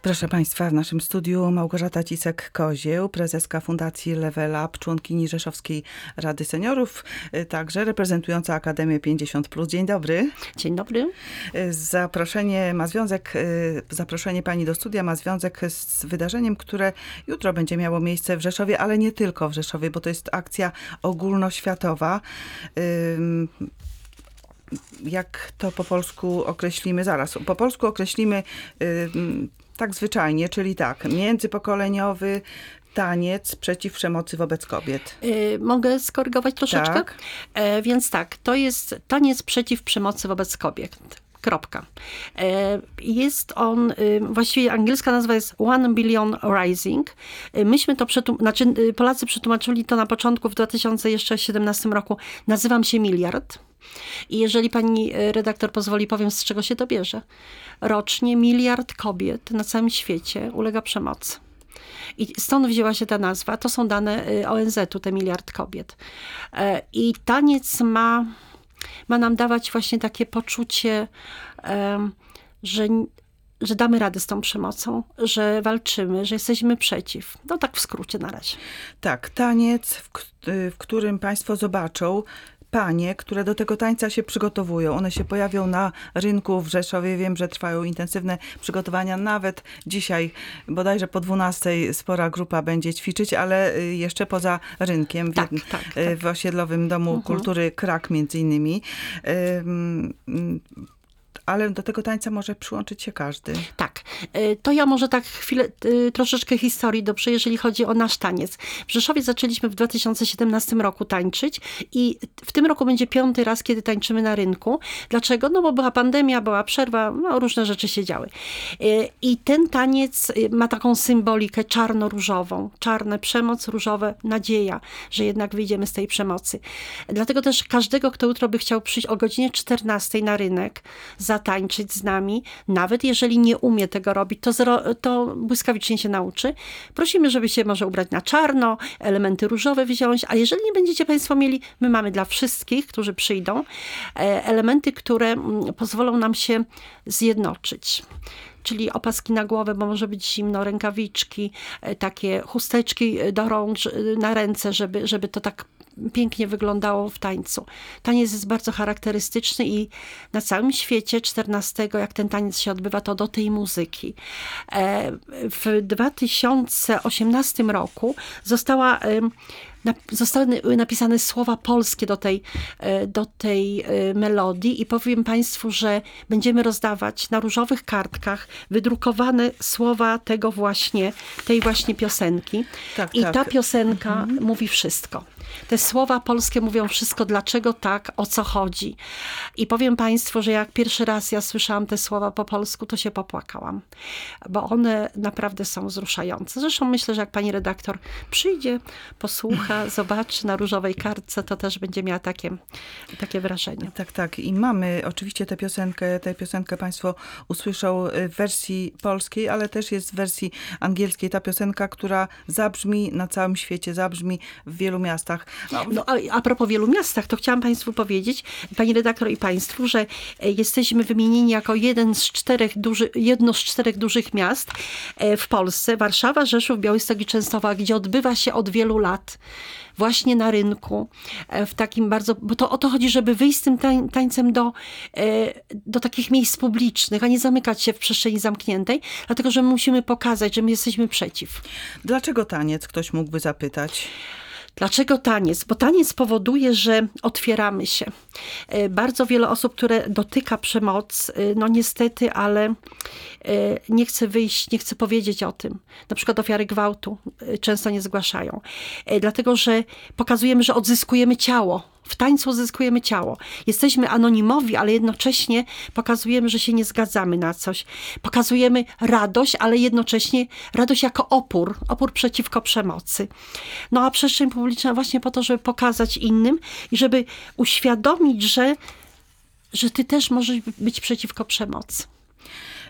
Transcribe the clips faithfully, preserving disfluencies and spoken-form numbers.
Proszę Państwa, w naszym studiu Małgorzata Cisek-Kozieł, prezeska Fundacji Level Up, członkini Rzeszowskiej Rady Seniorów, także reprezentująca Akademię pięćdziesiąt plus. Dzień dobry. Dzień dobry. Zaproszenie ma związek, zaproszenie Pani do studia ma związek z wydarzeniem, które jutro będzie miało miejsce w Rzeszowie, ale nie tylko w Rzeszowie, bo to jest akcja ogólnoświatowa. Jak to po polsku określimy? Zaraz. Po polsku określimy tak zwyczajnie, czyli tak, międzypokoleniowy taniec przeciw przemocy wobec kobiet. Yy, mogę skorygować troszeczkę? Tak. E, więc tak, to jest taniec przeciw przemocy wobec kobiet. Kropka. E, jest on, y, właściwie angielska nazwa jest One Billion Rising. E, myśmy to, przetłum- znaczy y, Polacy przetłumaczyli to na początku w dwa tysiące siedemnastym roku. Nazywam się Miliard. I jeżeli pani redaktor pozwoli, powiem, z czego się to bierze. Rocznie miliard kobiet na całym świecie ulega przemocy. I stąd wzięła się ta nazwa. To są dane O N Z u, te miliard kobiet. I taniec ma, ma nam dawać właśnie takie poczucie, że, że damy radę z tą przemocą, że walczymy, że jesteśmy przeciw. No tak w skrócie na razie. Tak, taniec, w, w którym Państwo zobaczą panie, które do tego tańca się przygotowują. One się pojawią na rynku w Rzeszowie. Wiem, że trwają intensywne przygotowania. Nawet dzisiaj, bodajże po dwunastej, spora grupa będzie ćwiczyć, ale jeszcze poza rynkiem, w, tak, tak, tak. w osiedlowym Domu uh-huh. Kultury Krak między innymi. Ale do tego tańca może przyłączyć się każdy. Tak. To ja może tak chwilę, troszeczkę historii dobrze, jeżeli chodzi o nasz taniec. W Rzeszowie zaczęliśmy w dwa tysiące siedemnastym roku tańczyć i w tym roku będzie piąty raz, kiedy tańczymy na rynku. Dlaczego? No bo była pandemia, była przerwa, no różne rzeczy się działy. I ten taniec ma taką symbolikę czarno-różową. Czarne, przemoc, różowe, nadzieja, że jednak wyjdziemy z tej przemocy. Dlatego też każdego, kto jutro by chciał przyjść o godzinie czternastej na rynek, zatańczyć z nami, nawet jeżeli nie umie tego robić, to, zro, to błyskawicznie się nauczy. Prosimy, żeby się może ubrać na czarno, elementy różowe wziąć, a jeżeli nie będziecie Państwo mieli, my mamy dla wszystkich, którzy przyjdą, elementy, które pozwolą nam się zjednoczyć. Czyli opaski na głowę, bo może być zimno, rękawiczki, takie chusteczki do rąk, na ręce, żeby, żeby to tak pięknie wyglądało w tańcu. Taniec jest bardzo charakterystyczny i na całym świecie czternastego, jak ten taniec się odbywa, to do tej muzyki. W dwa tysiące osiemnastym roku została Zostały napisane słowa polskie do tej, do tej melodii i powiem Państwu, że będziemy rozdawać na różowych kartkach wydrukowane słowa tego właśnie, tej właśnie piosenki. Tak, I tak. ta piosenka mhm. mówi wszystko. Te słowa polskie mówią wszystko, dlaczego tak, o co chodzi. I powiem Państwu, że jak pierwszy raz ja słyszałam te słowa po polsku, to się popłakałam. Bo one naprawdę są wzruszające. Zresztą myślę, że jak pani redaktor przyjdzie, posłucha, zobaczy na różowej kartce, to też będzie miała takie, takie wrażenie. Tak, tak. I mamy oczywiście tę piosenkę, tę piosenkę Państwo usłyszą w wersji polskiej, ale też jest w wersji angielskiej. Ta piosenka, która zabrzmi na całym świecie, zabrzmi w wielu miastach. No, no a, a propos wielu miastach, to chciałam Państwu powiedzieć, pani redaktor i Państwu, że jesteśmy wymienieni jako jeden z czterech duży, jedno z czterech dużych miast w Polsce. Warszawa, Rzeszów, Białystok i Częstochowa, gdzie odbywa się od wielu lat właśnie na rynku, w takim bardzo, bo to o to chodzi, żeby wyjść z tym tań, tańcem do, do takich miejsc publicznych, a nie zamykać się w przestrzeni zamkniętej, dlatego, że my musimy pokazać, że my jesteśmy przeciw. Dlaczego taniec? Ktoś mógłby zapytać. Dlaczego taniec? Bo taniec powoduje, że otwieramy się. Bardzo wiele osób, które dotyka przemoc, no niestety, ale nie chce wyjść, nie chce powiedzieć o tym. Na przykład ofiary gwałtu często nie zgłaszają. Dlatego, że pokazujemy, że odzyskujemy ciało. W tańcu odzyskujemy ciało. Jesteśmy anonimowi, ale jednocześnie pokazujemy, że się nie zgadzamy na coś. Pokazujemy radość, ale jednocześnie radość jako opór. Opór przeciwko przemocy. No a przestrzeń publiczna właśnie po to, żeby pokazać innym i żeby uświadomić, że, że ty też możesz być przeciwko przemocy.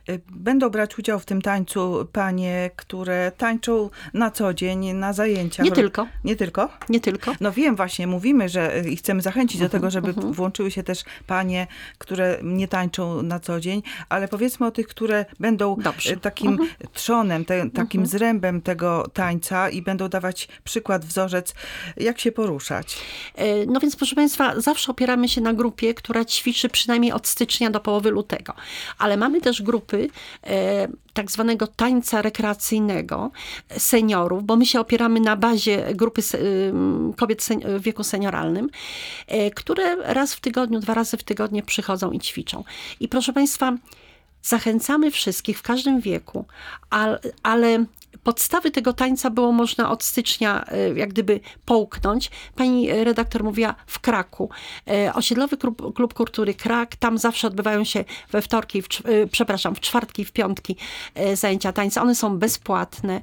Będą brać udział w tym tańcu panie, które tańczą na co dzień, na zajęciach. Nie tylko. Nie tylko? Nie tylko. No wiem, właśnie mówimy, że i chcemy zachęcić do tego, żeby włączyły się też panie, które nie tańczą na co dzień, ale powiedzmy o tych, które będą Dobrze. takim mhm. trzonem, te, takim mhm. zrębem tego tańca i będą dawać przykład, wzorzec, jak się poruszać. No więc proszę Państwa, zawsze opieramy się na grupie, która ćwiczy przynajmniej od stycznia do połowy lutego. Ale mamy też grupy e, tak zwanego tańca rekreacyjnego seniorów, bo my się opieramy na bazie grupy se, kobiet sen, w wieku senioralnym, e, które raz w tygodniu, dwa razy w tygodniu przychodzą i ćwiczą. I proszę Państwa, zachęcamy wszystkich w każdym wieku, ale, ale podstawy tego tańca było można od stycznia jak gdyby połknąć. Pani redaktor mówiła w Kraku. Osiedlowy klub, klub kultury Krak, tam zawsze odbywają się we wtorki, w, przepraszam, w czwartki, w piątki zajęcia tańca. One są bezpłatne.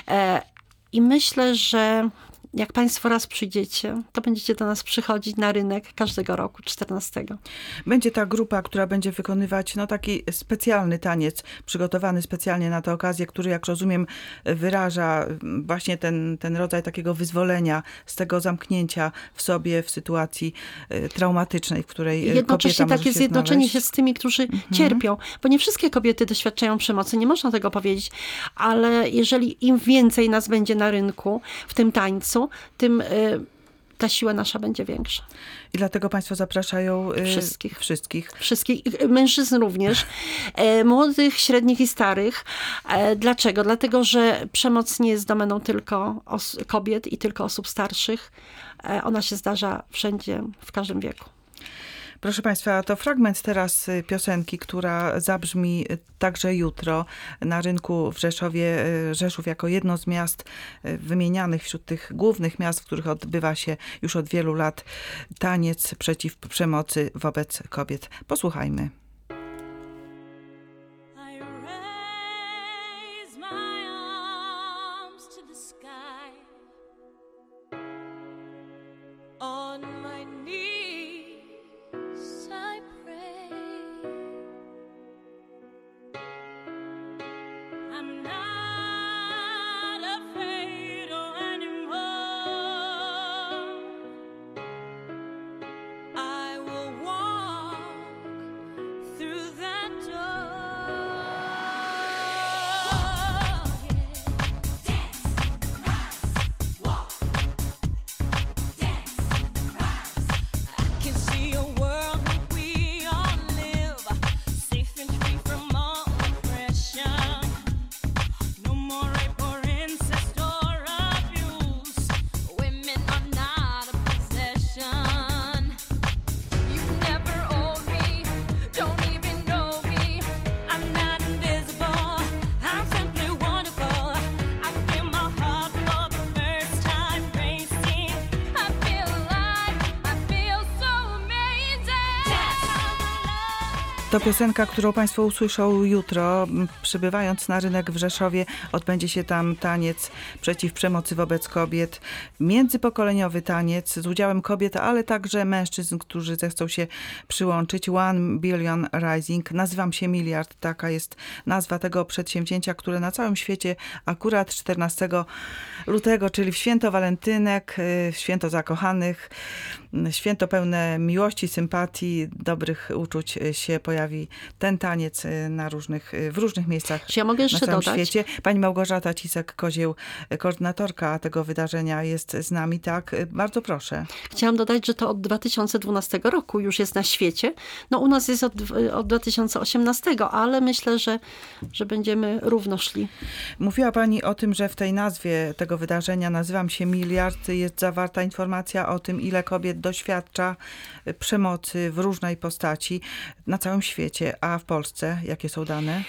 I myślę, że jak Państwo raz przyjdziecie, to będziecie do nas przychodzić na rynek każdego roku, czternastego. Będzie ta grupa, która będzie wykonywać no, taki specjalny taniec, przygotowany specjalnie na tę okazję, który, jak rozumiem, wyraża właśnie ten, ten rodzaj takiego wyzwolenia z tego zamknięcia w sobie w sytuacji traumatycznej, w której jednocześnie kobieta może takie się zjednoczenie znaleźć. się z tymi, którzy mhm. cierpią, bo nie wszystkie kobiety doświadczają przemocy, nie można tego powiedzieć, ale jeżeli im więcej nas będzie na rynku w tym tańcu, tym y, ta siła nasza będzie większa. I dlatego Państwo zapraszają y, wszystkich. Wszystkich. Wszystkich. Mężczyzn również. E, młodych, średnich i starych. E, dlaczego? Dlatego, że przemoc nie jest domeną tylko os- kobiet i tylko osób starszych. E, ona się zdarza wszędzie, w każdym wieku. Proszę Państwa, to fragment teraz piosenki, która zabrzmi także jutro na rynku w Rzeszowie. Rzeszów jako jedno z miast wymienianych wśród tych głównych miast, w których odbywa się już od wielu lat taniec przeciw przemocy wobec kobiet. Posłuchajmy. To piosenka, którą Państwo usłyszą jutro. Przybywając na rynek w Rzeszowie, odbędzie się tam taniec przeciw przemocy wobec kobiet. Międzypokoleniowy taniec z udziałem kobiet, ale także mężczyzn, którzy zechcą się przyłączyć. One Billion Rising. Nazywam się Miliard. Taka jest nazwa tego przedsięwzięcia, które na całym świecie akurat czternastego lutego, czyli w święto walentynek, w święto zakochanych, święto pełne miłości, sympatii, dobrych uczuć się pojawi ten taniec na różnych, w różnych miejscach Czy ja mogę jeszcze na całym dodać? świecie. Pani Małgorzata Cisek-Kozieł, koordynatorka tego wydarzenia, jest z nami. Tak, bardzo proszę. Chciałam dodać, że to od dwa tysiące dwunastego roku już jest na świecie. No u nas jest od, od dwa tysiące osiemnastego, ale myślę, że, że będziemy równo szli. Mówiła Pani o tym, że w tej nazwie tego wydarzenia, nazywam się Miliard, jest zawarta informacja o tym, ile kobiet doświadcza przemocy w różnej postaci na całym świecie. A w Polsce jakie są dane?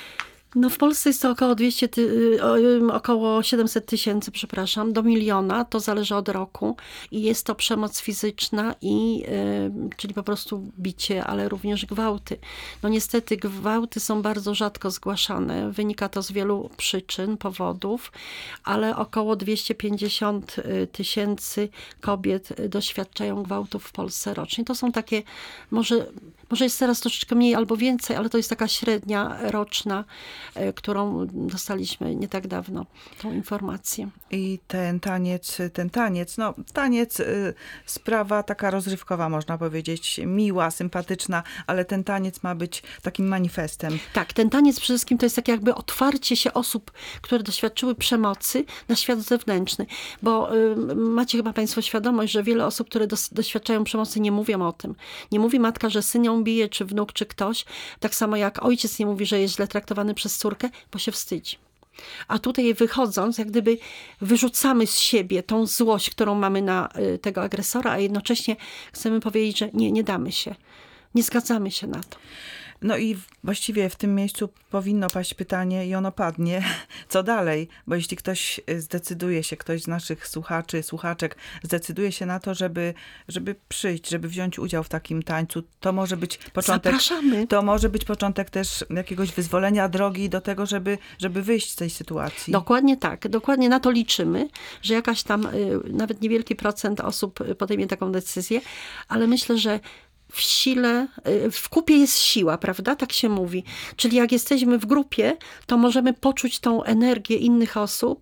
No w Polsce jest to około dwieście, ty, o- około siedemset tysięcy, przepraszam, do miliona, to zależy od roku i jest to przemoc fizyczna i y, czyli po prostu bicie, ale również gwałty. No niestety gwałty są bardzo rzadko zgłaszane, wynika to z wielu przyczyn, powodów, ale około dwieście pięćdziesiąt tysięcy kobiet doświadczają gwałtów w Polsce rocznie. To są takie, może, może jest teraz troszeczkę mniej albo więcej, ale to jest taka średnia roczna, e, którą dostaliśmy nie tak dawno, tą informację. I ten taniec, ten taniec, no taniec, y, sprawa taka rozrywkowa, można powiedzieć, miła, sympatyczna, ale ten taniec ma być takim manifestem. Tak, ten taniec przede wszystkim to jest takie jakby otwarcie się osób, które doświadczyły przemocy na świat zewnętrzny. Bo y, macie chyba państwo świadomość, że wiele osób, które dos- doświadczają przemocy, nie mówią o tym. Nie mówi matka, że syn ją bije, czy wnuk, czy ktoś. Tak samo jak ojciec nie mówi, że jest źle traktowany przez córkę, bo się wstydzi. A tutaj wychodząc, jak gdyby wyrzucamy z siebie tą złość, którą mamy na y, tego agresora, a jednocześnie chcemy powiedzieć, że nie, nie damy się. Nie zgadzamy się na to. No i właściwie w tym miejscu powinno paść pytanie i ono padnie, co dalej? Bo jeśli ktoś zdecyduje się, ktoś z naszych słuchaczy, słuchaczek zdecyduje się na to, żeby, żeby przyjść, żeby wziąć udział w takim tańcu, to może być początek, Zapraszamy. to może być początek też jakiegoś wyzwolenia drogi do tego, żeby, żeby wyjść z tej sytuacji. Dokładnie tak, dokładnie na to liczymy, że jakaś tam y, nawet niewielki procent osób y, podejmie taką decyzję, ale myślę, że w sile, y, w kupie jest siła, prawda? Tak się mówi. Czyli jak jesteśmy w grupie, to możemy poczuć tą energię innych osób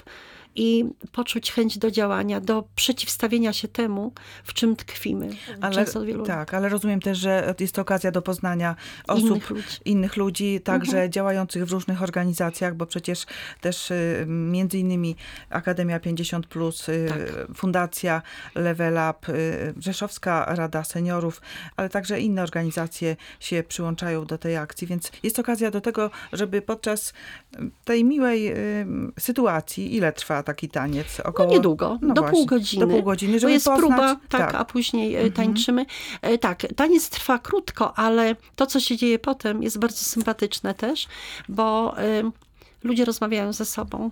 i poczuć chęć do działania, do przeciwstawienia się temu, w czym tkwimy. Ale, Często od wielu tak, ale rozumiem też, że jest to okazja do poznania osób, innych ludzi. innych ludzi, także Mhm. działających w różnych organizacjach, bo przecież też y, między innymi Akademia pięćdziesiąt plus, y, Tak. Fundacja Level Up, y, Rzeszowska Rada Seniorów, ale także inne organizacje się przyłączają do tej akcji, więc jest okazja do tego, żeby podczas tej miłej y, sytuacji, ile trwa taki taniec? Około, No niedługo, no do właśnie, pół godziny. Do pół godziny, Bo żeby jest poznać, próba, tak, tak. a później e, tańczymy. E, Tak, taniec trwa krótko, ale to, co się dzieje potem, jest bardzo sympatyczne też, bo e, ludzie rozmawiają ze sobą,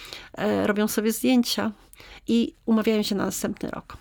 e, robią sobie zdjęcia i umawiają się na następny rok.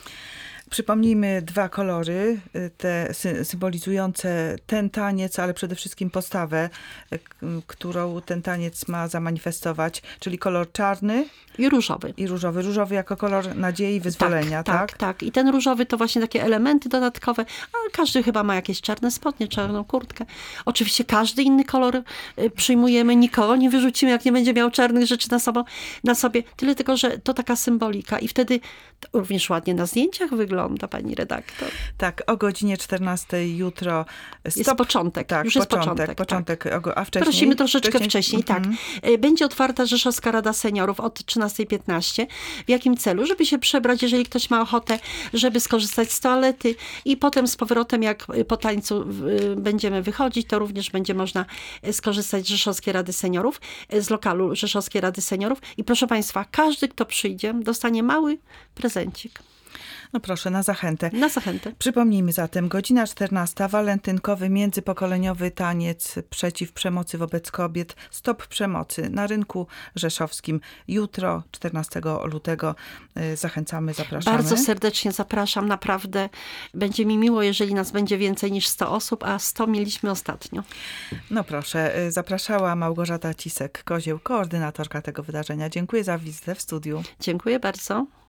Przypomnijmy dwa kolory, y, te sy- symbolizujące ten taniec, ale przede wszystkim postawę, y, k- którą ten taniec ma zamanifestować, czyli kolor czarny I różowy. i różowy. Różowy jako kolor nadziei, wyzwolenia, tak? tak, tak. I ten różowy to właśnie takie elementy dodatkowe, a każdy chyba ma jakieś czarne spodnie, czarną kurtkę. Oczywiście każdy inny kolor y, przyjmujemy, nikogo nie wyrzucimy, jak nie będzie miał czarnych rzeczy na, sobą, na sobie. Tyle tylko, że to taka symbolika i wtedy to również ładnie na zdjęciach wygląda, pani redaktor. Tak, o godzinie czternastej jutro. Jest początek, Tak, już jest początek, początek. początek, tak. o go- a wcześniej? Prosimy troszeczkę wcześniej, tak. Mhm. Y, Będzie otwarta Rzeszowska Rada Seniorów od trzynastej piętnaście. W jakim celu? Żeby się przebrać, jeżeli ktoś ma ochotę, żeby skorzystać z toalety i potem z powrotem, jak po tańcu y, będziemy wychodzić, to również będzie można y, skorzystać z Rzeszowskiej Rady Seniorów, y, z lokalu Rzeszowskiej Rady Seniorów. I proszę państwa, każdy, kto przyjdzie, dostanie mały prezencik No proszę, na zachętę. na zachętę. Przypomnijmy zatem, godzina czternasta, walentynkowy, międzypokoleniowy taniec przeciw przemocy wobec kobiet. Stop przemocy na rynku rzeszowskim. Jutro, czternastego lutego. Y, Zachęcamy, zapraszamy. Bardzo serdecznie zapraszam, naprawdę będzie mi miło, jeżeli nas będzie więcej niż sto osób, a sto mieliśmy ostatnio. No proszę, y, zapraszała Małgorzata Cisek-Kozieł, koordynatorka tego wydarzenia. Dziękuję za wizytę w studiu. Dziękuję bardzo.